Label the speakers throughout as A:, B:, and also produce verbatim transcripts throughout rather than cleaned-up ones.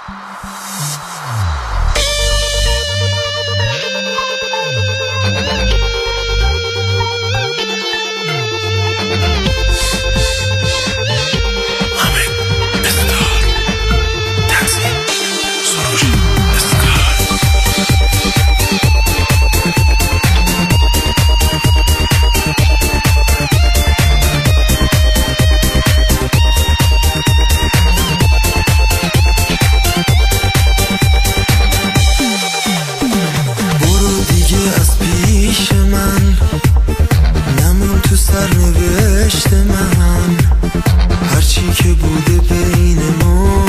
A: سرنوشت من هرچی که بوده بین ما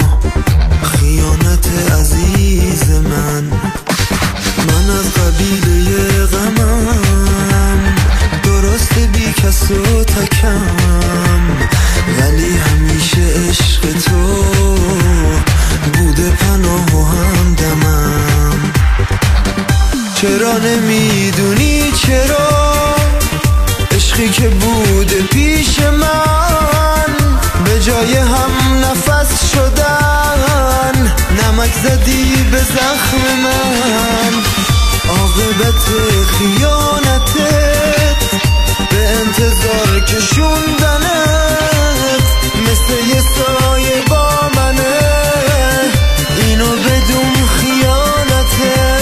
A: خیانت عزیز من. من از قبیله غمم درست بی کس و تکم، ولی همیشه عشق تو بوده پناه و همدمم. چرا نمیدونی چرا عشقی که بوده پیش من به جای هم نفس شدن نمک زدی به زخم من. عاقبت خیانتت به انتظار کشوندنت مثل یه سایه با منه، اینو بدون خیانته.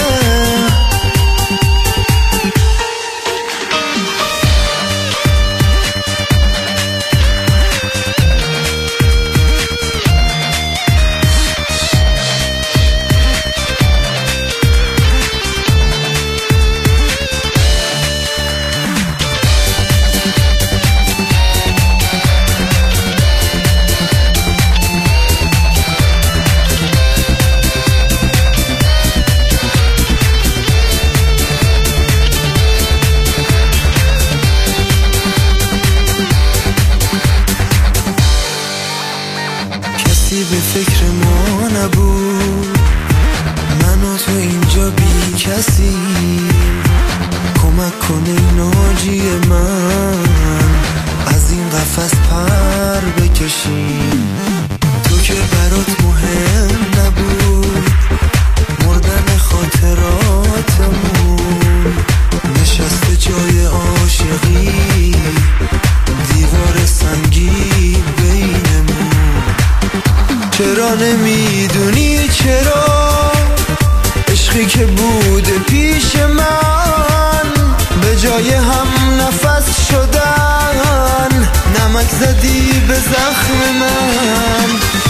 A: به فکر ما نبود، من و تو اینجا بی کسی. کمک کنه ناجی من از این قفس پر بکشیم. تو که برات مهم نبود مردن خاطراتمون، نشسته جای عاشقی دیوار سنگی بینمون. چرا نمیدونی چرا عشقی که بوده پیش من به جای هم نفس شدن نمک زدی به زخم من.